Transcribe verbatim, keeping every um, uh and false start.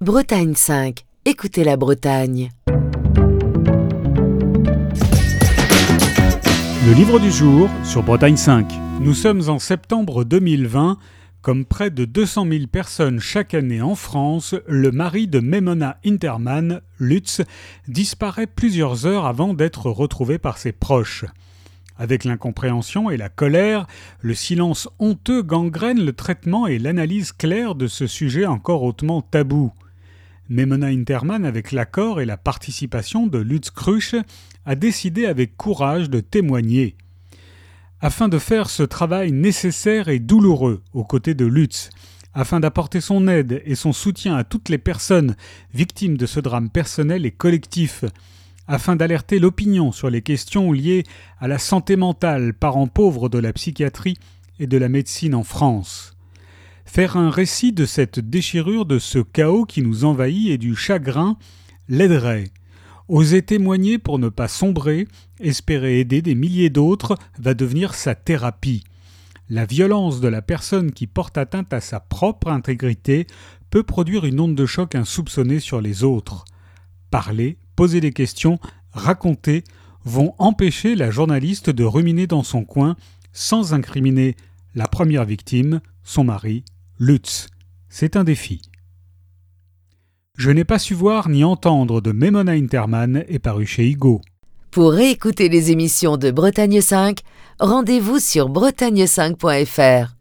Bretagne cinq. Écoutez la Bretagne. Le livre du jour sur Bretagne cinq. Nous sommes en septembre deux mille vingt. Comme près de deux cent mille personnes chaque année en France, le mari de Memona Interman, Lutz, disparaît plusieurs heures avant d'être retrouvé par ses proches. Avec l'incompréhension et la colère, le silence honteux gangrène le traitement et l'analyse claire de ce sujet encore hautement tabou. Memona Interman, avec l'accord et la participation de Lutz Krusch, a décidé avec courage de témoigner. Afin de faire ce travail nécessaire et douloureux aux côtés de Lutz, afin d'apporter son aide et son soutien à toutes les personnes victimes de ce drame personnel et collectif, afin d'alerter l'opinion sur les questions liées à la santé mentale, parent pauvre de la psychiatrie et de la médecine en France. Faire un récit de cette déchirure, de ce chaos qui nous envahit et du chagrin l'aiderait. Oser témoigner pour ne pas sombrer, espérer aider des milliers d'autres va devenir sa thérapie. La violence de la personne qui porte atteinte à sa propre intégrité peut produire une onde de choc insoupçonnée sur les autres. Parler, poser des questions, raconter vont empêcher la journaliste de ruminer dans son coin sans incriminer la première victime, son mari, Lutz. C'est un défi. Je n'ai pas su voir ni entendre de Memona Interman est paru chez Igo. Pour réécouter les émissions de Bretagne cinq, rendez-vous sur bretagne cinq point f r.